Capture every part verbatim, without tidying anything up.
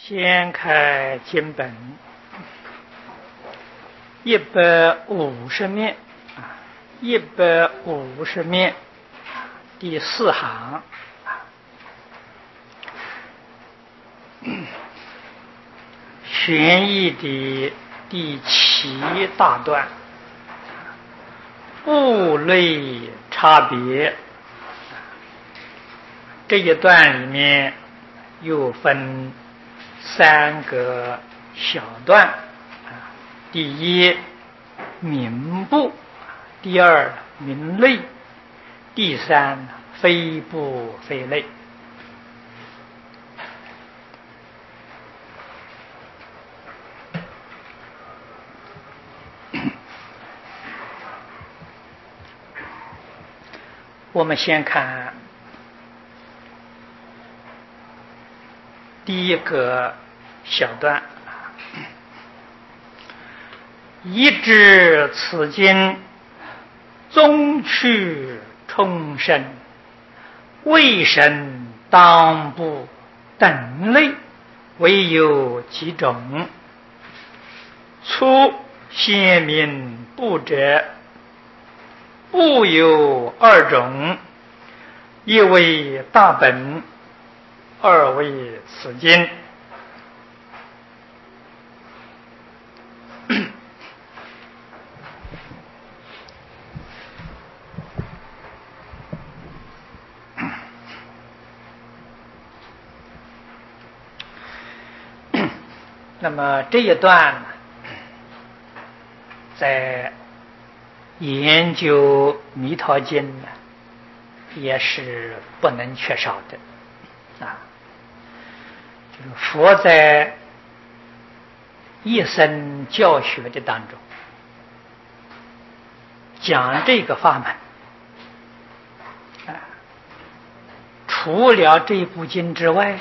掀开经本一百五十面啊，一百五十面第四行，玄义的第七大段，物类差别。这一段里面又分三个小段，第一名部，第二名类，第三非部非类。我们先看第一个小段，一知此经终去冲生，未生当不等类，唯有几种。初先明部者，部有二种，一为大本，二为此经。那么这一段在研究弥陀经呢，也是不能缺少的啊。就是佛在一生教学的当中，讲这个法门啊，除了这部经之外，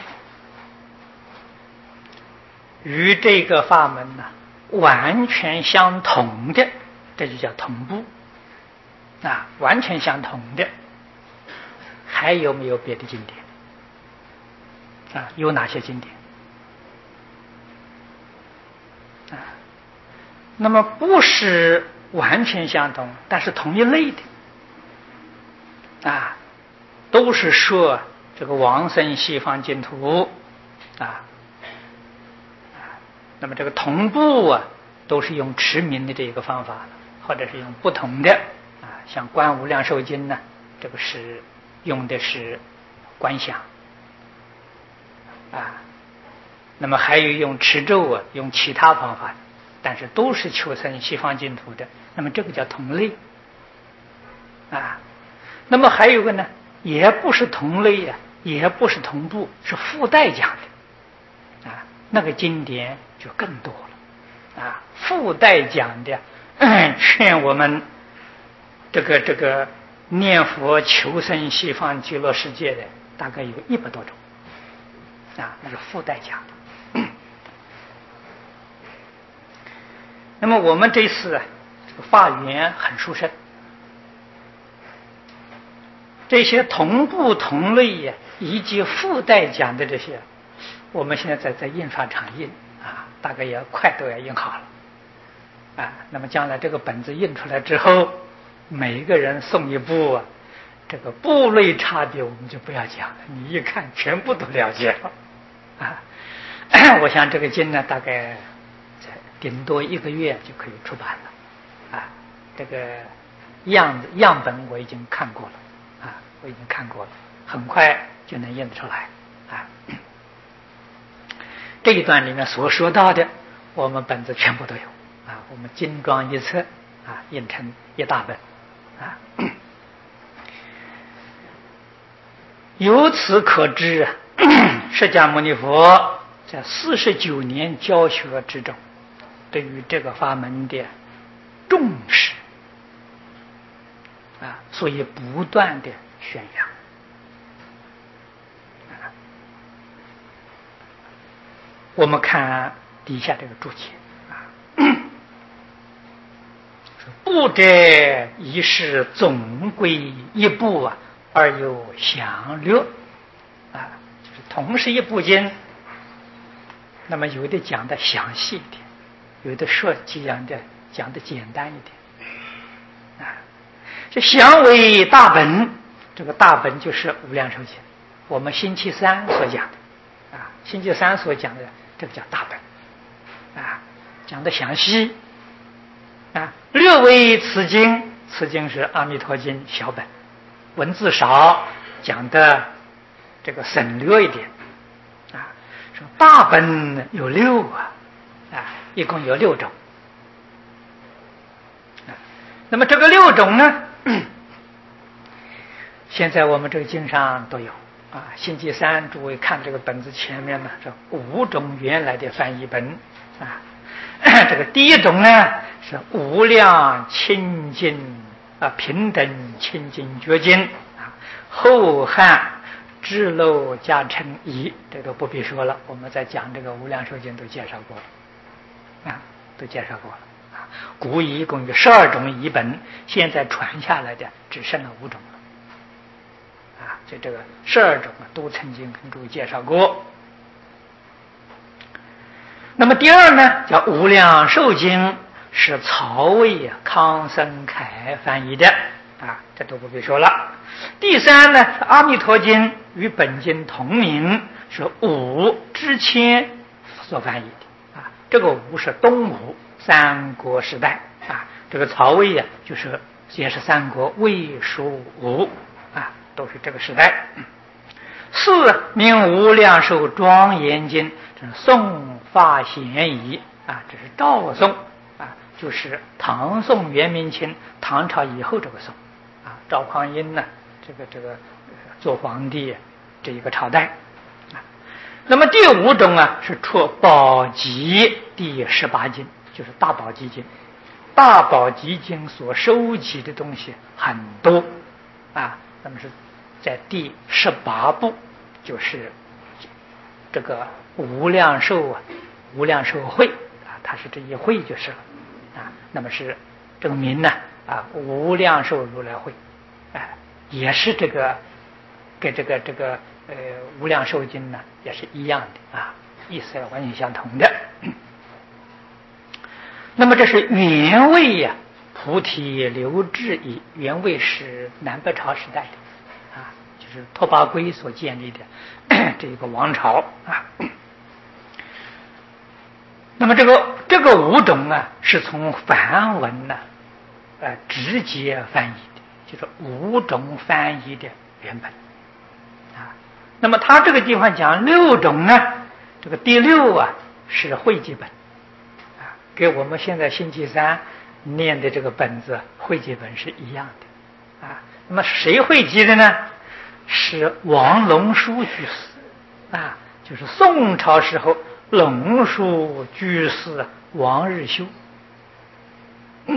与这个法门呢完全相同的，这就叫同步啊，完全相同的还有没有别的经典啊？有哪些经典啊？那么不是完全相同，但是同一类的啊，都是说这个往生西方净土啊。那么这个同步啊，都是用持名的这个方法，或者是用不同的啊，像观无量寿经呢，这个是用的是观想啊。那么还有用持咒啊，用其他方法，但是都是求生西方净土的。那么这个叫同类啊。那么还有个呢，也不是同类呀、啊，也不是同步，是附带讲的啊。那个经典就更多了啊，附带讲的、嗯、劝我们这个这个念佛求生西方极乐世界的，大概有一百多种啊，那是附带讲的。那么我们这次啊，这个法缘很殊胜，这些同步同类呀、啊，以及附带讲的这些，我们现在在在印刷厂印啊，大概也快都要印好了啊。那么将来这个本子印出来之后，每一个人送一部啊，这个部类差别我们就不要讲了，你一看全部都了解了啊。我想这个经呢，大概顶多一个月就可以出版了啊。这个样子样本我已经看过了啊，我已经看过了，很快就能印出来啊。这一段里面所说到的，我们本子全部都有啊，我们精装一册啊，印成一大本啊。由此可知啊，释迦牟尼佛在四十九年教学之中，对于这个法门的重视啊，所以不断的宣扬。我们看底下这个注解啊，部者一是总归一部啊，而有详略啊，就是同是一部经， 那么有的讲的详细一点，有的说讲的讲的简单一点。啊，这详为大本，这个大本就是无量寿经，我们星期三所讲的，啊，星期三所讲的这个叫大本，啊，讲的详细。啊，略为此经，此经是阿弥陀经小本，文字少，讲的这个省略一点。啊，说大本有六啊，啊，一共有六种。啊，那么这个六种呢，现在我们这个经上都有啊。星期三诸位看这个本子前面呢，这五种原来的翻译本啊。这个第一种呢是无量清净啊平等清净觉经啊，后汉智漏加成仪，这都不必说了，我们在讲这个无量寿经都介绍过了啊，都介绍过了啊。古语一共有十二种译本，现在传下来的只剩了五种了啊，就这个十二种啊都曾经跟诸位介绍过。那么第二呢，叫无量寿经，是曹魏啊康僧楷翻译的啊，这都不必说了。第三呢，阿弥陀经与本经同名，是武之谦所翻译的啊。这个武是东吴三国时代啊，这个曹魏啊就是也是三国魏蜀吴啊，都是这个时代。四名无量寿庄严经，这是宋法显仪啊，这是赵宋啊，就是唐宋元明清唐朝以后这个宋啊，赵匡胤呢，这个这个做皇帝这一个朝代啊。那么第五种啊是出宝积第十八经，就是大宝积经。大宝积经所收集的东西很多啊，那么是在第十八部，就是这个无量寿啊，无量寿会啊，它是这一会就是了啊。那么是这个名呢啊，无量寿如来会，哎、啊，也是这个跟这个这个呃无量寿经呢也是一样的啊，意思完全相同的。那么这是原位呀、啊，菩提流志仪，原位是南北朝时代的啊，就是拓跋圭所建立的这一个王朝啊。那么这个这个五种啊，是从梵文呢、啊，呃，直接翻译的，就是五种翻译的原本啊。那么他这个地方讲六种呢，这个第六啊是汇集本啊，跟我们现在星期三念的这个本子汇集本是一样的啊。那么谁汇集的呢？是王龙书居士啊，就是宋朝时候龙树居士王日修。嗯，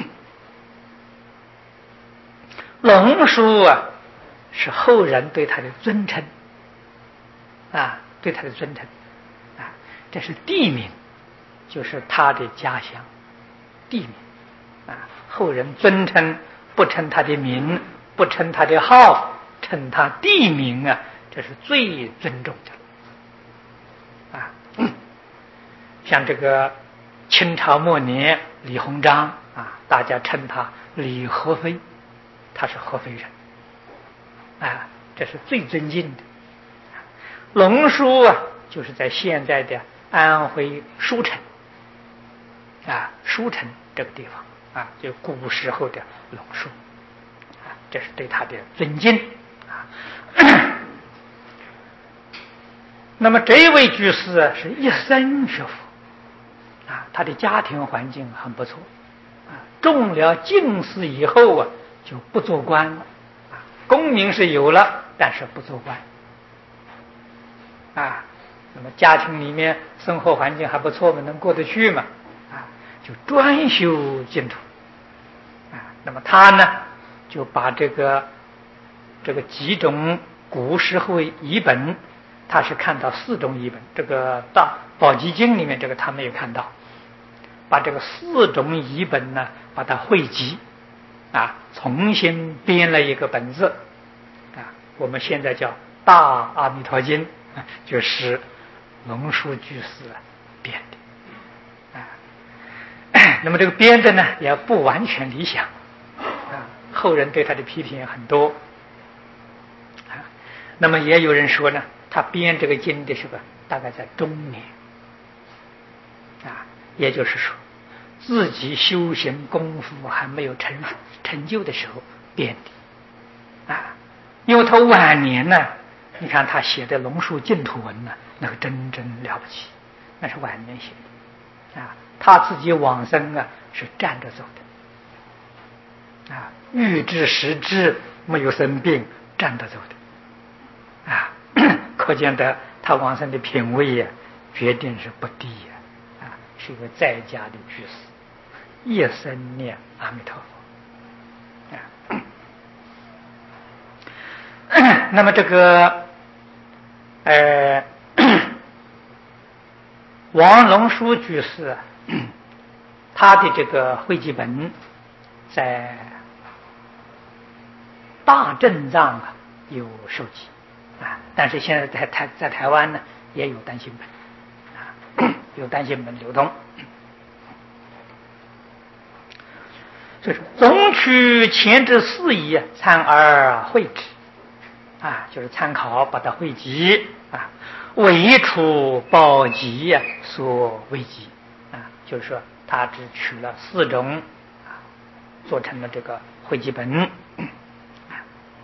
龙树啊是后人对他的尊称啊，对他的尊称啊，这是地名，就是他的家乡地名啊，后人尊称，不称他的名，不称他的号，称他地名啊，这是最尊重的啊。嗯，像这个清朝末年李鸿章啊，大家称他李合肥，他是合肥人啊，这是最尊敬的。龙树啊，就是在现在的安徽舒城啊，舒城这个地方啊，就古时候的龙树啊，这是对他的尊敬啊。那么这位居士啊，是一生学佛啊，他的家庭环境很不错啊，中了进士以后啊，就不做官了啊，功名是有了，但是不做官啊。那么家庭里面生活环境还不错嘛，能过得去嘛啊，就专修净土啊。那么他呢，就把这个这个几种古时候译本，他是看到四种译本，这个大宝积经里面这个他没有看到，把这个四种译本呢把它汇集啊，重新编了一个本子啊，我们现在叫大阿弥陀经，就是龙树居士编的啊。那么这个编的呢，也不完全理想啊，后人对他的批评也很多啊。那么也有人说呢，他编这个经的时候，大概在中年啊，也就是说，自己修行功夫还没有成成就的时候编的啊。因为他晚年呢，你看他写的《龙树净土文》呢，那个真真了不起，那是晚年写的啊。他自己往生啊是站着走的啊，欲知时知，没有生病，站着走的啊，可见的他往生的品位呀、啊，决定是不低呀 啊, 啊，是一个在家的居士，一生念阿弥陀佛啊。那么这个呃，王龙书居士，他的这个汇集本在大正藏啊有收集啊，但是现在在台在台湾呢也有单行本啊，有单行本流通。所以说，总取前之事宜参而会之。啊，就是参考把它汇集啊，为处宝集呀所汇集啊，就是说他只取了四种啊，做成了这个汇集本。啊，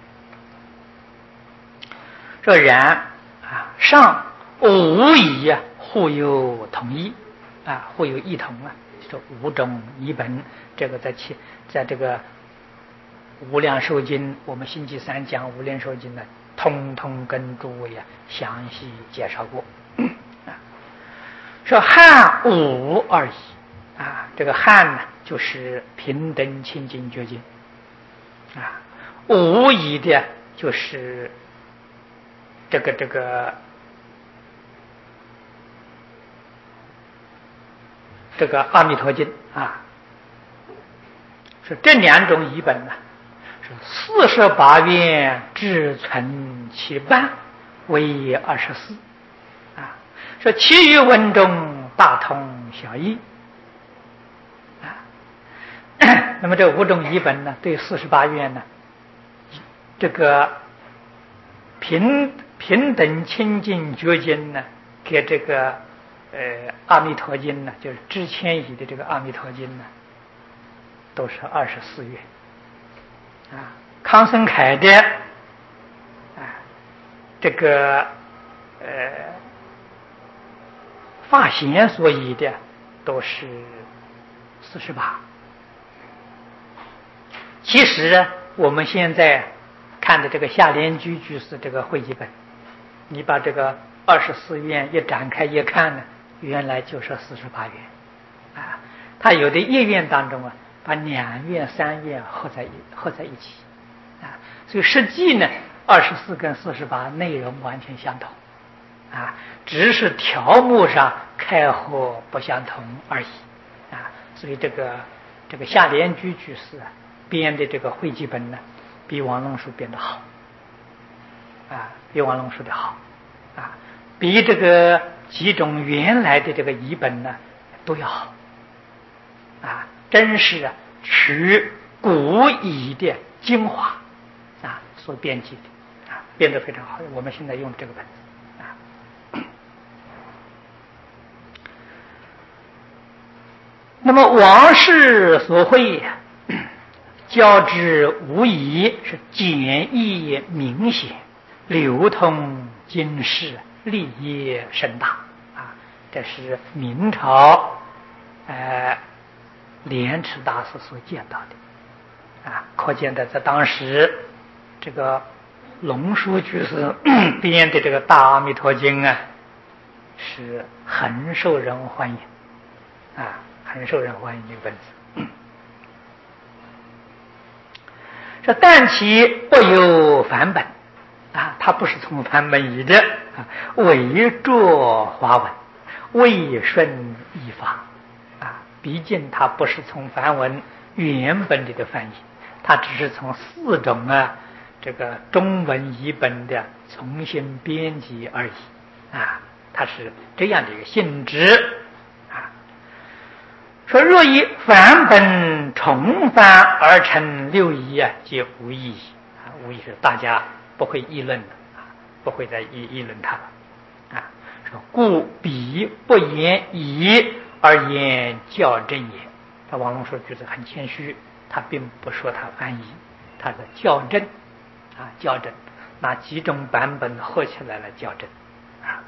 说然啊，上无疑呀，互有统一啊，互有异同啊，说五种译本，这个在其在这个。无量寿经，我们星期三讲无量寿经呢，通通跟诸位啊详细介绍过。啊，说汉武而已啊，这个汉呢就是平等清净觉经啊，武夷的就是这个这个这个阿弥陀经啊，说这两种译本呢。四十八愿只存其半，为二十四啊。说其余文中大同小异啊。那么这五种译本呢，对四十八愿呢，这个平平等清净觉经呢，给这个呃阿弥陀经呢，就是知千亿的这个阿弥陀经呢，都是二十四愿。啊，康生凯的啊，这个呃法贤所译的都是四十八。其实我们现在看的这个夏莲居居士这个汇集本，你把这个二十四愿一展开一看呢，原来就是四十八愿啊。他有的一愿当中啊。把两愿三愿合在合在一起啊，所以实际呢，二十四跟四十八内容完全相同啊，只是条目上开合不相同而已啊。所以这个这个夏莲居居士啊编的这个汇集本呢，比王龙书编的好啊，比王龙书的好啊，比这个几种原来的这个译本呢都要好啊。真是啊，取古译的精华啊所编辑的啊，编得非常好。我们现在用这个本子啊。那么王氏所绘，教之无疑是简易明显，流通经世，立业甚大啊。这是明朝呃。莲池大师所见到的啊，可见的在当时这个龙书居士编的这个大阿弥陀经啊，是很受人欢迎啊，很受人欢迎这个本子。说但其不有梵本啊，它不是从梵本译的啊，伪作华文，未顺译法。毕竟它不是从梵文原本里的翻译，它只是从四种啊这个中文译本的重新编辑而已啊，它是这样的一个性质说若以梵本重翻而成六仪啊，皆无意义啊，无疑是大家不会议论的啊，不会再议议论它了啊。说故彼不言疑而言校正也。他王龙说句子很谦虚，他并不说他翻译，他是校正啊，校正拿几种版本合起来了校正啊。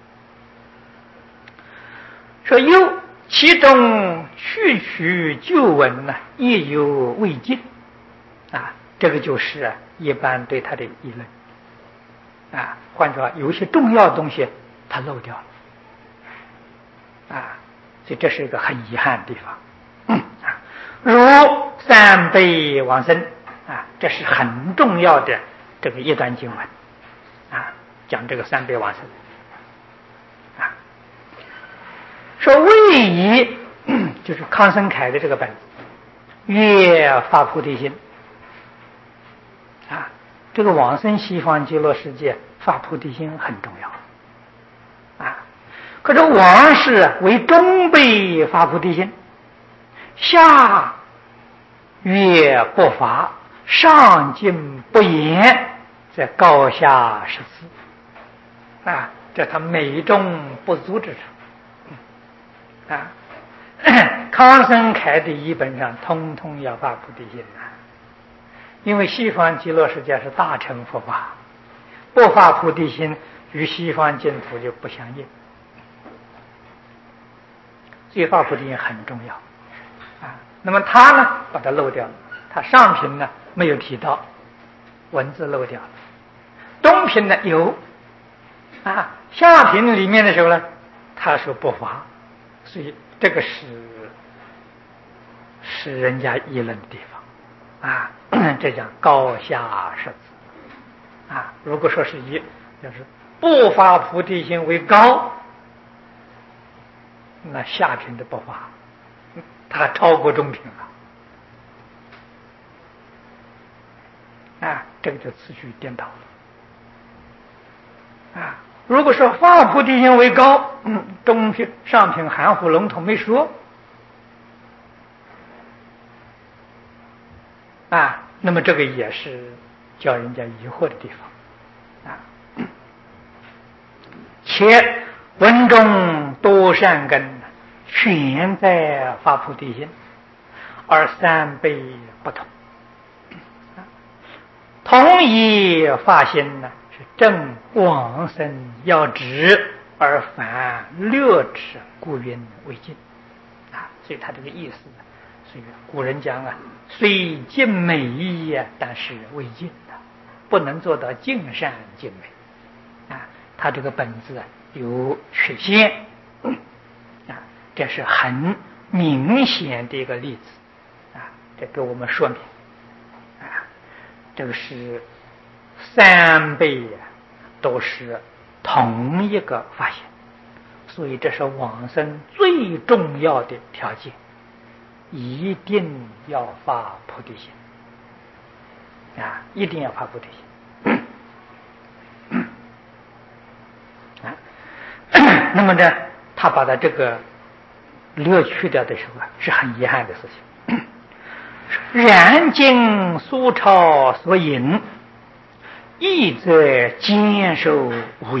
说又其中去取旧文呢，亦有未尽啊，这个就是啊一般对他的议论啊。换句话，有一些重要的东西他漏掉了啊，所以这是一个很遗憾的地方。嗯啊，如三辈往生啊，这是很重要的这个一段经文啊，讲这个三辈往生。说位移就是康生凯的这个本子，越发菩提心啊，这个往生西方极乐世界发菩提心很重要啊。可是往是为中辈发菩提心，下越不发，上进不言，这高下十字啊，这他美中不足之处。啊，康生凯的译本上通通要发菩提心啊，因为西方极乐世界是大乘佛法，不发菩提心与西方净土就不相应，所以发菩提心很重要啊。那么他呢把它漏掉了，他上品呢没有提到，文字漏掉了，中品呢有啊，下品里面的时候呢他说不发。所以这个是是人家议论的地方啊，这叫高下十字啊。如果说是以就是不发菩提心为高，那下品的不发，它超过中品了啊，这个就次序颠倒了啊。如果说发菩提心为高，嗯，中品上品含糊笼统没说啊，那么这个也是叫人家疑惑的地方啊。且文中多善根全在发菩提心，而三辈不同，同一发心呢是正往生要旨，而凡略之，故云未尽啊。所以他这个意思呢，所以古人讲啊，虽尽美意啊，但是未尽的，不能做到尽善尽美啊。他这个本子啊有缺陷啊，这是很明显的一个例子啊，这给我们说明啊，这个是三辈啊都是同一个发现，所以这是往生最重要的条件，一定要发菩提心啊，一定要发菩提心啊。那么呢，他把他这个略去掉的时候啊，是很遗憾的事情。然经苏超所引，亦则坚守无疑。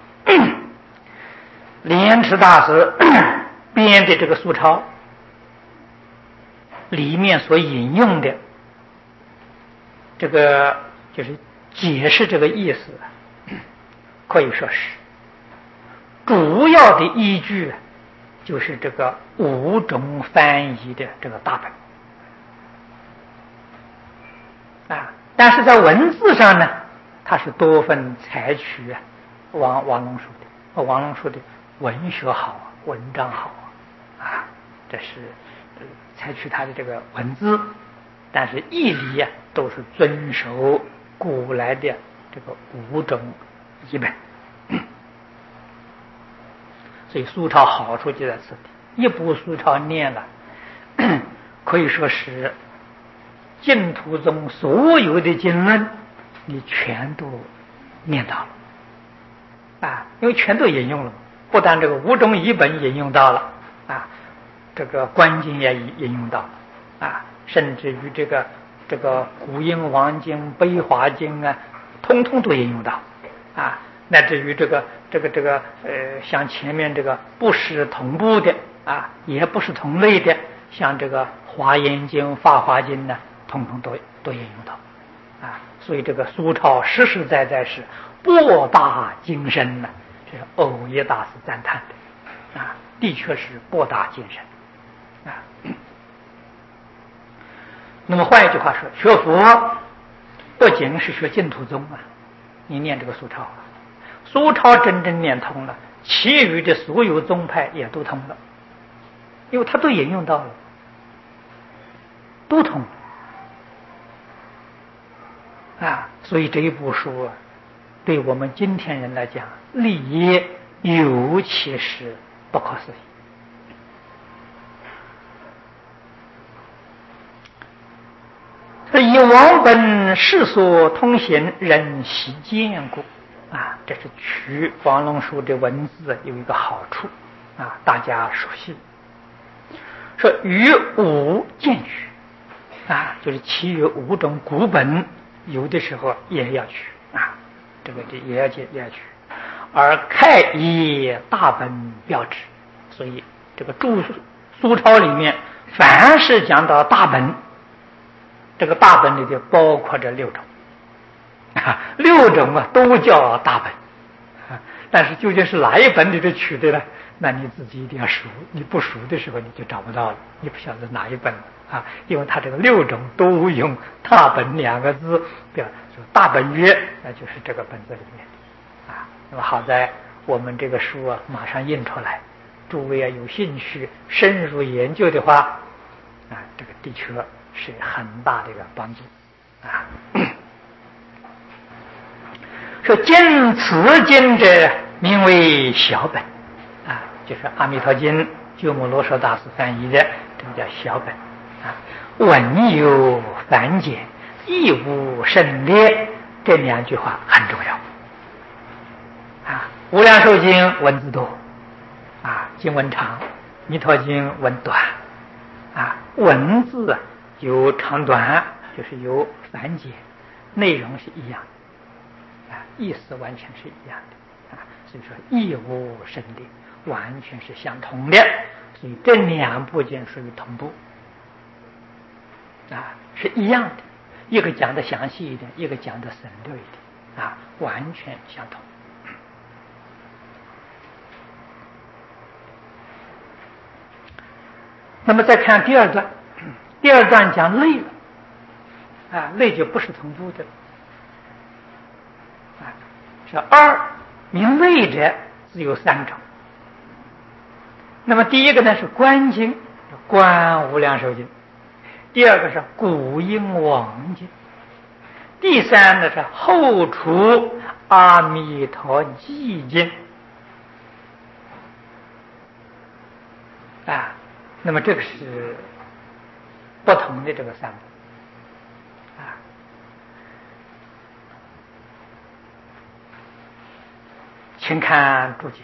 莲池大师编的这个苏超里面所引用的这个就是解释这个意思，可以说是主要的依据就是这个五种翻译的这个大本啊，但是在文字上呢，它是多分采取啊王王龙树的，王龙树的文学好，文章好啊，这是采取他的这个文字，但是义理啊都是遵守古来的这个五种译本。所以苏超好处就在此地，一部苏超念了，可以说是净土中所有的经论你全都念到了啊，因为全都引用了，不但这个五种译本引用到了啊， 这个观经也引用到啊，甚至于这个这个古印王经、悲华经啊，通通都引用到啊，乃至于这个这个这个呃，像前面这个不是同步的啊，也不是同类的，像这个华严经、法华经呢，通通都都引用到啊，所以这个苏超实实在在是博大精深呢，这是藕益大师赞叹的啊，的确是博大精深啊。那么换一句话说，学佛不仅是学净土宗啊，你念这个苏超，苏超真正念通了，其余的所有宗派也都通了，因为他都引用到了，都通啊。所以这一部书啊，对我们今天人来讲，利益尤其是不可思议。以往本世所通行，人悉见过啊，这是取王龙书的文字有一个好处啊，大家熟悉。说于五见取啊，就是其余五种古本，有的时候也要取啊，这个也要也要取，而开以大本标志，所以这个注苏超里面，凡是讲到大本。这个大本里就包括这六种啊，六种啊都叫大本啊，但是究竟是哪一本里头取的呢？那你自己一定要熟，你不熟的时候你就找不到了，你不晓得哪一本啊，因为它这个六种都用大本两个字表，说大本曰，那就是这个本子里面啊。那么好在我们这个书啊马上印出来，诸位啊有兴趣深入研究的话啊，这个的确是很大的一个帮助啊。说经此经者名为小本啊，就是阿弥陀经鸠摩罗什大师翻译的，这个叫小本啊。文有繁简，义无胜劣，这两句话很重要啊。无量寿经文字多啊，经文长；弥陀经文短啊，文字啊有长短，就是有繁简，内容是一样的啊，意思完全是一样的啊，所以说义无胜劣，完全是相同的，所以这两部经属于同步啊，是一样的，一个讲的详细一点，一个讲的省略一点啊，完全相同。那么再看第二段，第二段讲类了啊，类就不是同步的啊。是二名类者只有三种。那么第一个呢是观经，观无量寿经；第二个是古印王经；第三呢是后除阿弥陀寂经啊。那么这个是不同的这个三部啊。请看注解，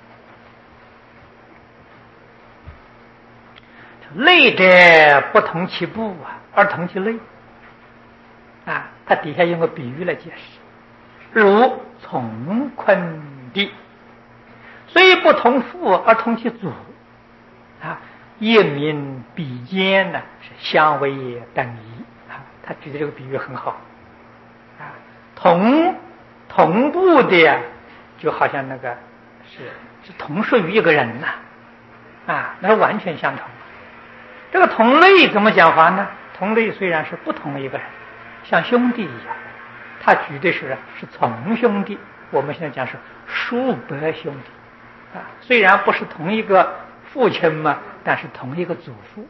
类者不同其部啊，而同其类啊。它底下用个比喻来解释，如从坤地，虽不同父而同其祖啊。业名比肩呢是相为等仪啊，他举的这个比喻很好啊。同同步的呀，就好像那个是是同属于一个人呐啊，那是完全相同。这个同类怎么讲法呢？同类虽然是不同的一个人，像兄弟一样，他举的是是从兄弟，我们现在讲是叔伯兄弟啊，虽然不是同一个父亲嘛，但是同一个祖父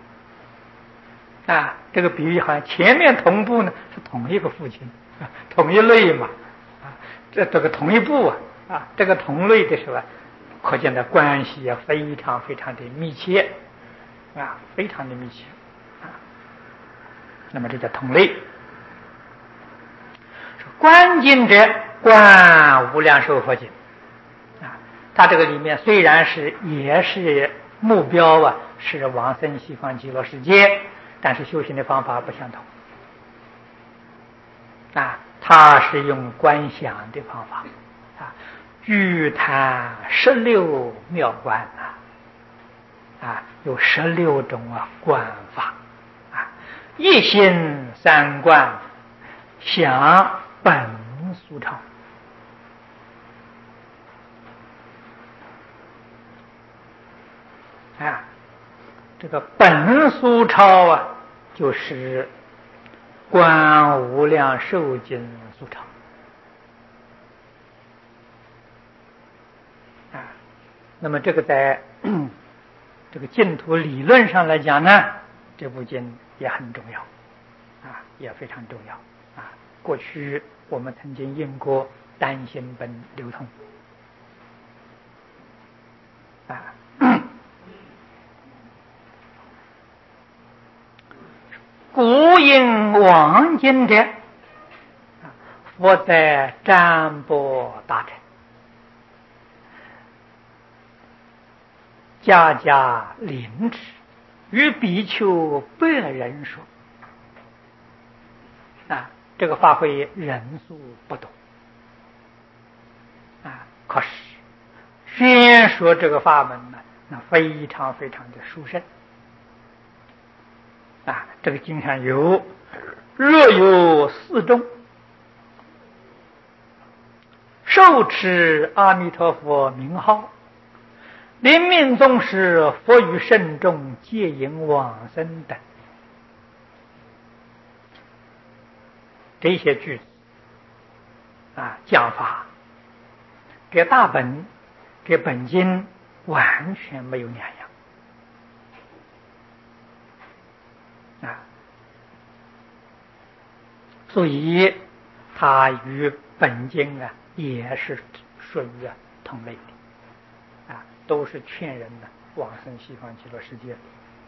啊。这个比喻好像前面同步呢是同一个父亲啊，同一类嘛啊，这这个同一部啊啊，这个同类的是吧？可见的关系啊非常非常的密切啊，非常的密切啊。那么这叫同类。观经者，观无量寿佛经啊，它这个里面虽然是也是目标啊， 是往生西方极乐世界，但是修行的方法不相同啊。他是用观想的方法啊，具谈十六妙观啊，啊，有十六种啊观法啊，一心三观，想本俗超啊，这个本俗超啊，就是观无量寿经俗超啊。那么这个在这个净土理论上来讲呢，这部经也很重要啊，也非常重要啊。过去我们曾经印过单行本流通啊。古印王经者，佛在占卜大臣，家家临之，与比丘百人说啊，这个法会人数不多啊，可是宣说这个法门呢，那非常非常的殊胜啊。这个经上有若有四众受持阿弥陀佛名号，临命终时，佛与圣众皆引往生等，这些句子啊，讲法跟大本跟本经完全没有两样啊，所以它与本经啊也是属于啊同类的啊，都是劝人的往生西方极乐世界。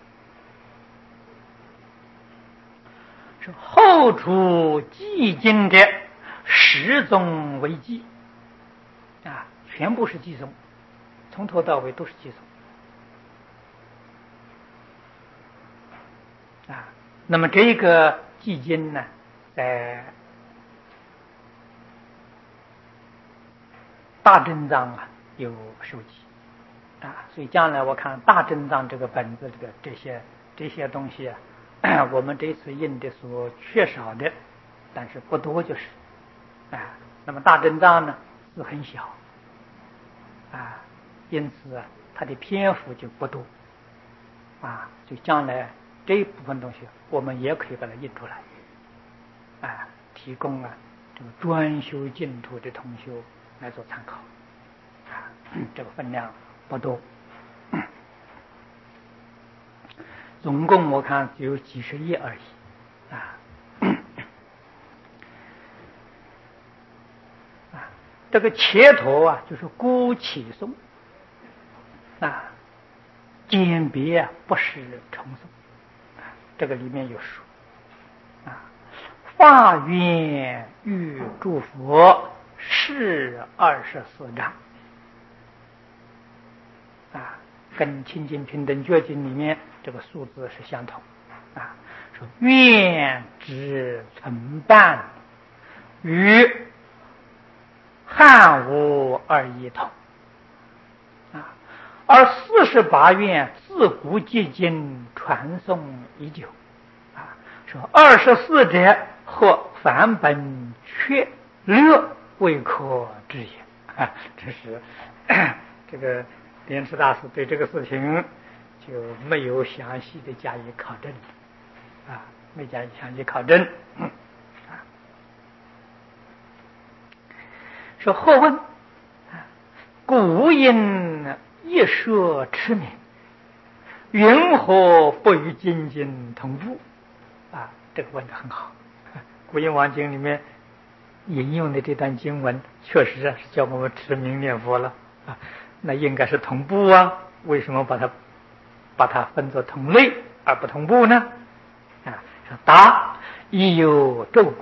是后出寂经者，十宗为寂啊，全部是寂宗，从头到尾都是寂宗啊。那么这个寂经呢，在大正藏啊有收集啊，所以将来我看大正藏这个本子，这个这些这些东西啊，我们这次印的所缺少的，但是不多就是啊。那么大正藏呢字很小啊，因此啊它的篇幅就不多啊，就将来这一部分东西我们也可以把它印出来啊，提供啊这个专修净土的同修来做参考啊，这个分量不多，总共我看只有几十页而已啊。啊，这个切头啊，就是姑且诵啊，简别啊不是重诵啊，这个里面有说啊，法愿欲诸佛是二十四章啊，跟清净平等觉经里面这个数字是相同啊。说愿之存办与汉武二一同啊，而四十八愿自古至今传诵已久啊。说二十四者或梵本却略未可知也啊，这是这个莲池大师对这个事情就没有详细的加以考证啊，没加以详细考证。嗯啊，说后问古因一说持名，云何不与经经同步啊？这个问得很好。古印王经里面引用的这段经文，确实啊是叫我们持名念佛了啊，那应该是同步啊，为什么把它把它分作同类而不同步呢？啊，说答亦有咒故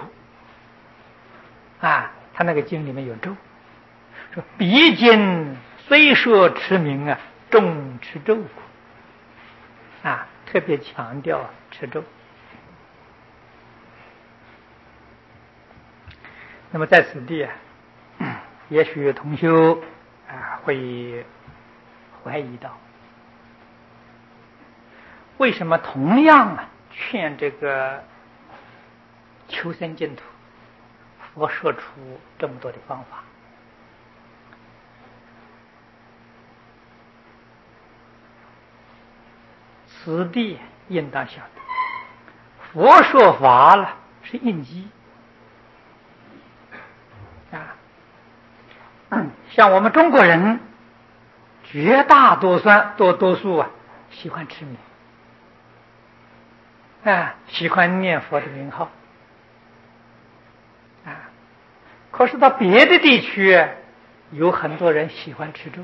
啊，他那个经里面有咒，说彼经虽说持名啊，重持咒故啊，特别强调持咒。那么在此地啊，也许同修啊会怀疑到，为什么同样啊劝这个求生净土，佛说出这么多的方法？此地应当晓得，佛说法了是应机啊。像我们中国人，绝大多数多多数啊，喜欢持名啊，喜欢念佛的名号啊。可是到别的地区，有很多人喜欢持咒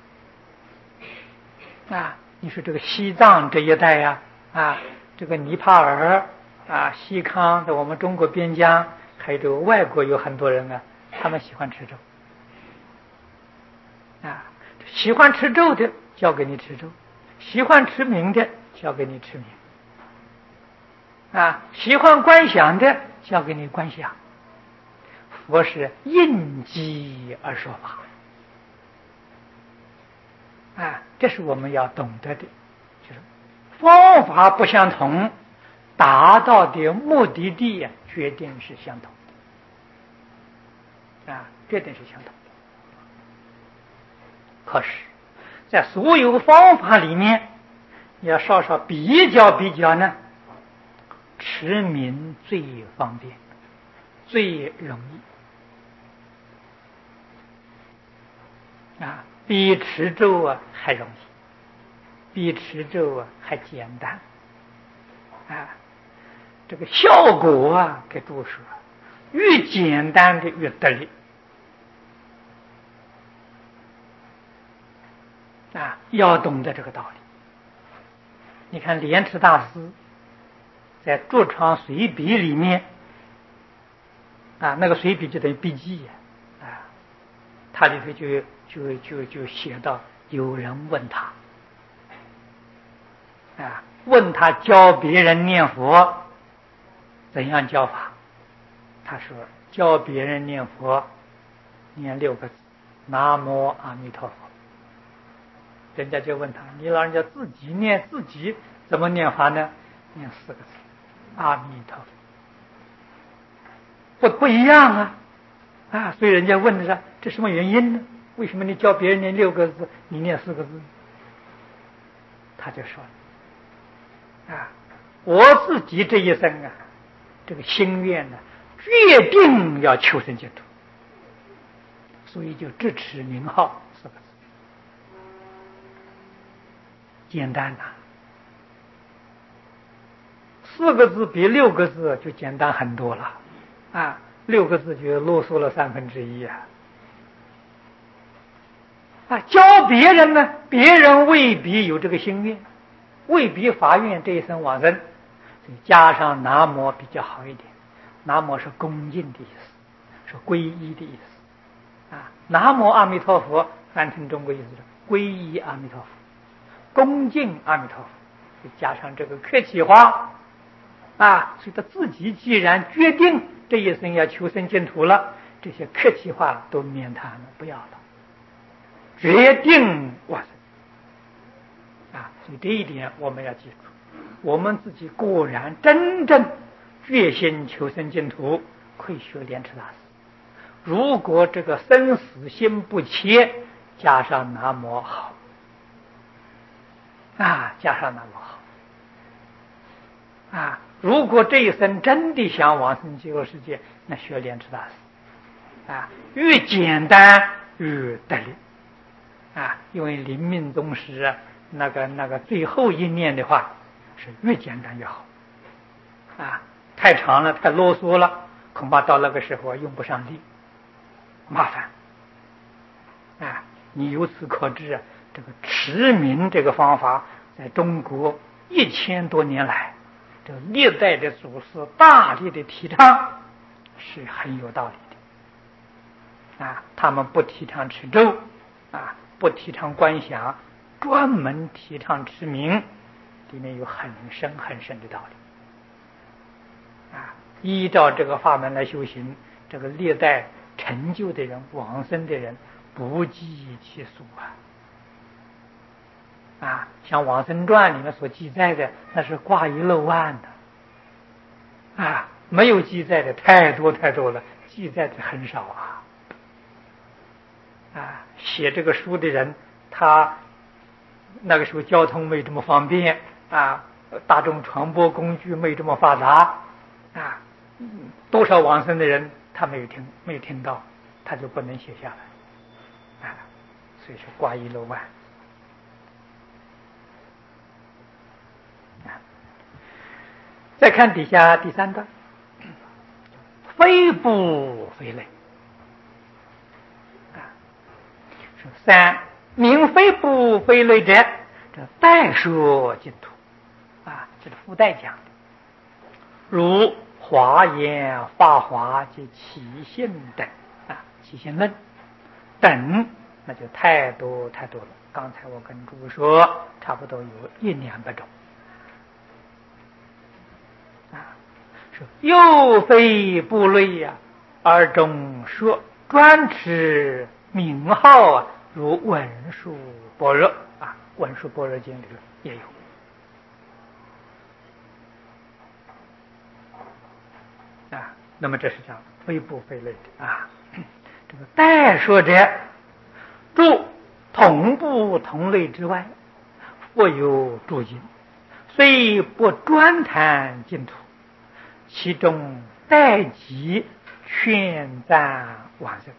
啊。你说这个西藏这一带呀，啊，这个尼泊尔啊，西康在我们中国边疆，还有这个外国有很多人啊，他们喜欢持咒啊。喜欢持咒的交给你持咒，喜欢持名的交给你持名啊，喜欢观想的交给你观想。佛是应机而说法啊，这是我们要懂得的，就是方法不相同，达到的目的地决定是相同的啊，决定是相同的。可是，在所有方法里面，要稍稍比较比较呢，持名最方便，最容易啊。比持咒啊还容易，比持咒啊还简单啊。这个效果啊，给读书越简单的越得力啊，要懂得这个道理。你看莲池大师在著长随笔里面啊，那个随笔就等于笔记啊，他里头就就就就写到，有人问他啊，问他教别人念佛怎样教法？他说教别人念佛念六个字，南无阿弥陀佛。人家就问他，你老人家自己念自己怎么念法呢？念四个字，阿弥陀佛。不不一样啊啊！所以人家问的是这什么原因呢？为什么你教别人念六个字，你念四个字？他就说了啊，我自己这一生啊，这个心愿呢，决定要求生净土，所以就支持名号四个字，简单呐、啊。四个字比六个字就简单很多了啊，六个字就啰嗦了三分之一啊。啊，教别人呢，别人未必有这个心愿，未必发愿这一生往生，所以加上南无比较好一点。南无是恭敬的意思，是皈依的意思啊。南无阿弥陀佛翻成中国意思是皈依阿弥陀佛，恭敬阿弥陀佛，就加上这个客气话啊。所以他自己既然决定这一生要求生净土了，这些客气话都免谈了，不要了，决定往生啊！所以这一点我们要记住，我们自己果然真正决心求生净土，可以学莲池大师。如果这个生死心不切，加上南无好啊，加上南无好啊！如果这一生真的想往生极乐世界，那学莲池大师啊，越简单越得力啊！因为临命终时啊，那个那个最后一念的话是越简单越好啊，太长了太啰嗦了，恐怕到那个时候用不上力，麻烦啊！你由此可知啊，这个持名这个方法在中国一千多年来，这历代的祖师大力的提倡，是很有道理的啊！他们不提倡持咒啊，不提倡观想，专门提倡持名里面有很深很深的道理啊！依照这个法门来修行，这个历代成就的人、往生的人不计其数啊！啊，像《往生传》里面所记载的，那是挂一漏万的啊，没有记载的太多太多了，记载的很少啊！啊，写这个书的人，他那个时候交通没这么方便啊，大众传播工具没这么发达啊，多少往生的人他没有听没有听到，他就不能写下来啊，所以说挂一漏万。再看底下第三段，非不非类啊，三名非不非类者，这代说净土啊，这是附带讲的，如华严、法华及起信等啊，起信论等，那就太多太多了。刚才我跟诸位说，差不多有一两百种。说又非不类呀、啊，而中说专持名号啊，如文殊般若啊，文殊般若经里也有啊。那么这是讲非不非类的啊。这个代说者，诸同不同类之外，或有诸经，虽不专谈净土。其中代集劝赞往生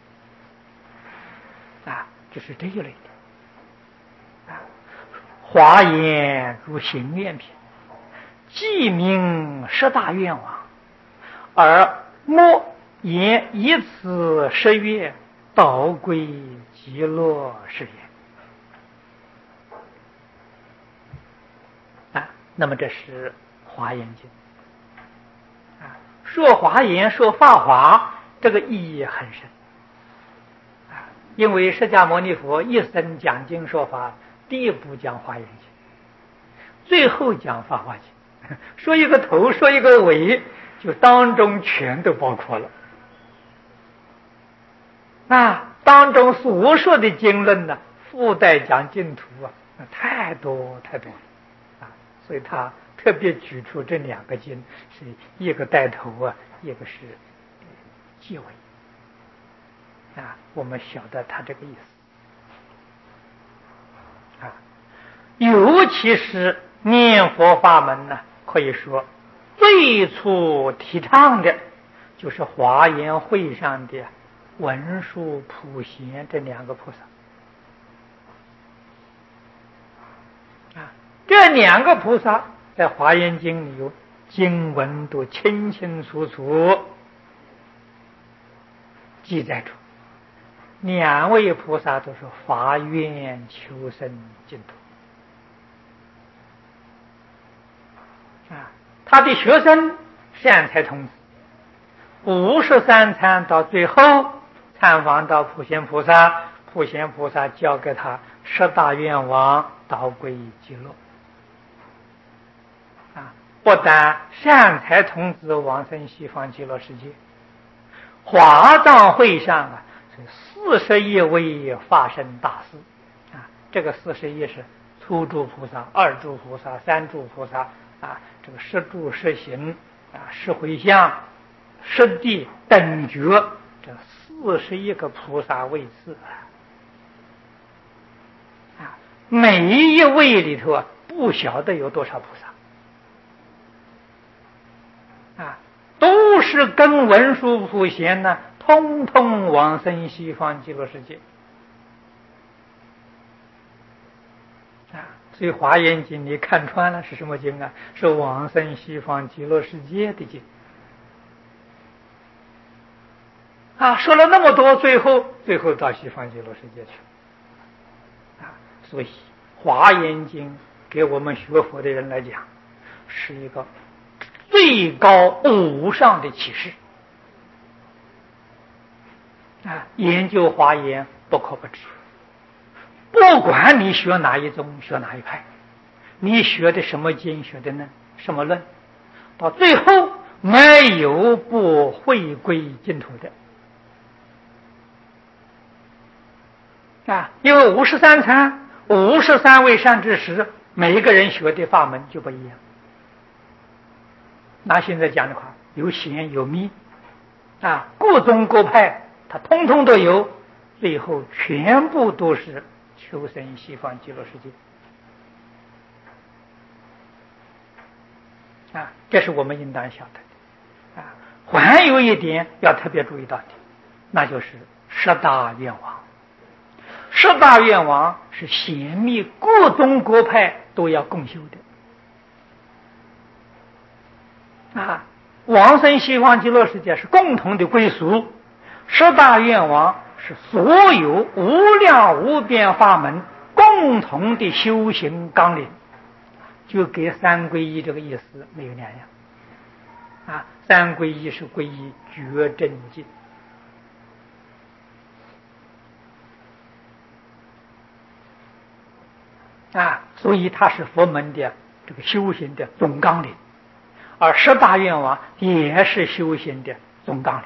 啊，就是这一类的啊。华严如行愿品，记名十大愿望，而莫言以此十愿导归极乐世界啊。那么这是华严经。说华严说法华，这个意义很深啊！因为释迦牟尼佛一生讲经说法，第一部讲华严经，最后讲法华经，说一个头，说一个尾，就当中全都包括了啊！当中所说的经论呢，附带讲净土啊，那太多太多了啊！所以他特别举出这两个经，是一个带头啊，一个是结尾啊，我们晓得他这个意思啊。尤其是念佛法门呢，可以说最初提倡的就是华严会上的文殊普贤这两个菩萨啊，这两个菩萨在华严经里有经文都清清楚楚记载出，两位菩萨都是发愿求生净土啊。他的学生善财童子五十三参到最后参访到普贤菩萨，普贤菩萨教给他十大愿望，导归极乐啊！不但善财童子往生西方极乐世界，华藏会上啊，四十一位化身大士啊，这个四十一是初住菩萨、二住菩萨、三住菩萨啊，这个十住十行啊，十回向、十地等觉，这四十一个菩萨位次啊，每一位里头啊，不晓得有多少菩萨啊，都是跟文殊普贤呢，通通往生西方极乐世界啊。所以华严经你看穿了是什么经啊？是往生西方极乐世界的经啊。说了那么多，最后最后到西方极乐世界去啊。所以华严经给我们学佛的人来讲，是一个最高无上的启示啊！研究华严不可不知，不管你学哪一宗，学哪一派， 你学的什么经，学的呢？什么论？到最后没有不回归净土的啊！因为五十三参，五十三位善知识，每一个人学的法门就不一样。拿现在讲的话，有显有密啊，各宗各派，它通通都有，最后全部都是求生西方极乐世界。啊，这是我们应当晓得的。啊，还有一点要特别注意到的，那就是十大愿望。十大愿望是显密各宗各派都要共修的。啊，往生西方极乐世界是共同的归宿，十大愿望是所有无量无边法门共同的修行纲领。就跟三皈依这个意思没有两样啊！三皈依是皈依觉正净啊，所以它是佛门的这个修行的总纲领，而十大愿望也是修行的总纲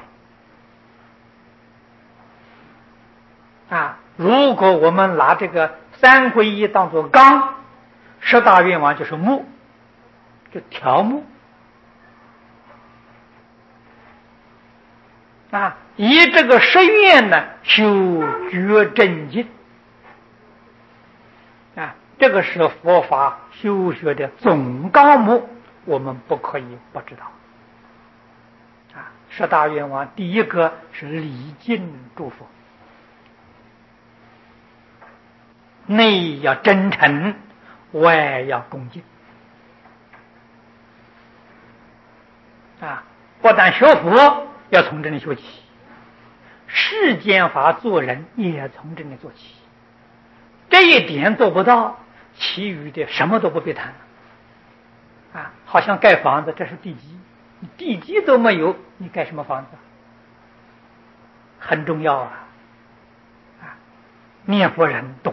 领啊。如果我们拿这个三皈依当作纲，十大愿望就是目，就条目啊。以这个十愿呢修觉正净啊，这个是佛法修学的总纲目，我们不可以不知道啊。十大愿望第一个是礼敬诸佛，内要真诚，外要恭敬啊！不但学佛要从这里学起，世间法做人也从这里做起。这一点做不到，其余的什么都不必谈啊！好像盖房子，这是地基，你地基都没有，你盖什么房子？很重要啊！啊，念佛人多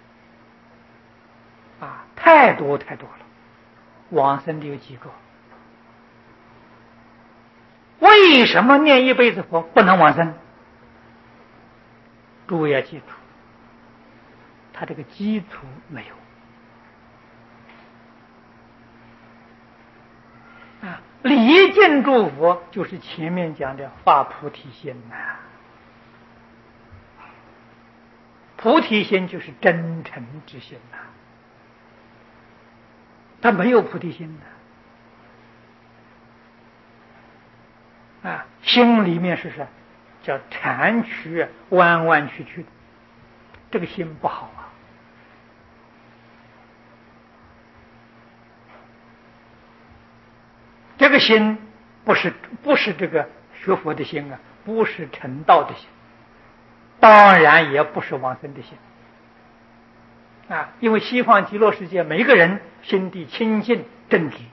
啊，太多太多了，往生的有几个？为什么念一辈子佛不能往生？诸位要记住，他这个基础没有啊。礼敬诸佛就是前面讲的发菩提心呐、啊，菩提心就是真诚之心呐、啊，他没有菩提心的啊，心里面是什么？叫缠曲弯弯曲曲的，这个心不好啊。这个心不是不是这个学佛的心啊，不是成道的心，当然也不是往生的心啊。因为西方极乐世界每个人心地清净正直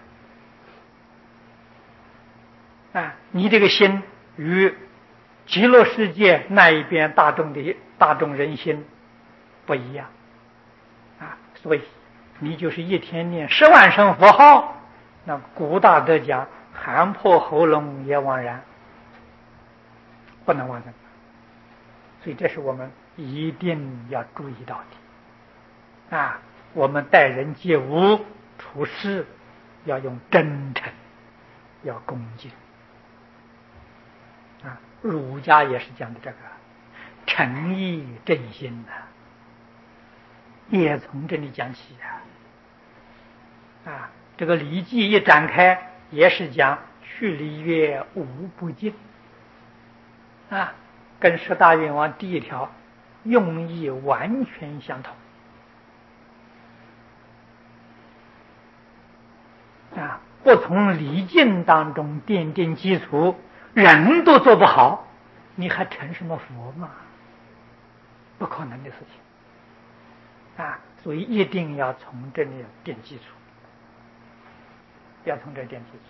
啊，你这个心与极乐世界那一边大众的大众人心不一样啊，所以你就是一天念十万声佛号，那古大德讲喊破喉咙也枉然，不能往生。所以这是我们一定要注意到的啊！我们待人接物处事要用真诚，要恭敬啊！儒家也是讲的这个诚意正心的、啊，也从这里讲起啊！啊，这个《礼记》一展开，也是讲去礼乐无不敬啊，跟十大愿望第一条用意完全相同啊！不从礼敬当中奠定基础，人都做不好，你还成什么佛吗？不可能的事情啊！所以一定要从这里奠基础，要从这奠基础。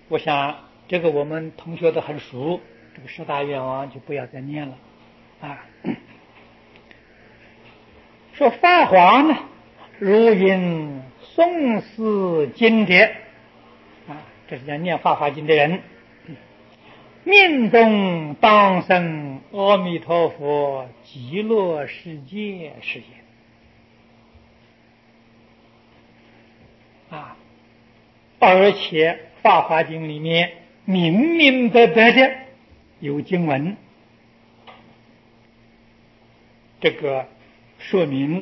我想这个我们同学都很熟，这个十大愿望就不要再念了啊。说法华呢，如因诵思经典啊，这是讲念法华经的人，命中当生阿弥陀佛极乐世界是也啊。而且法华经里面明明白白的有经文，这个说明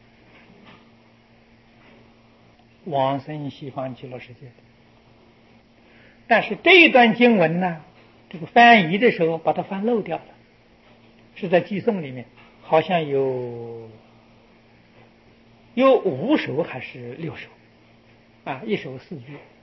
往生西方极乐世界。但是这一段经文呢，这个翻译的时候把它翻漏掉了，是在寄颂里面，好像有有五首还是六首啊，一首四句